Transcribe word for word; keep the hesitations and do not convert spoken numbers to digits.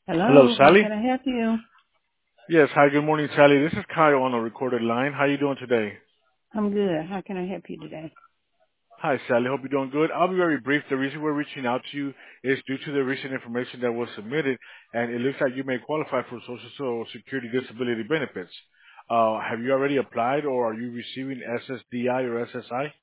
Hello, Hello, how Sally? can I help you? Yes, hi, good morning, Sally. This is Kyle on a recorded line. How you doing today? I'm good. How can I help you today? Hi, Sally. Hope you're doing good. I'll be very brief. The reason we're reaching out to you is due to the recent information that was submitted, and it looks like you may qualify for Social Security disability benefits. Uh, have you already applied, or are you receiving S S D I or S S I?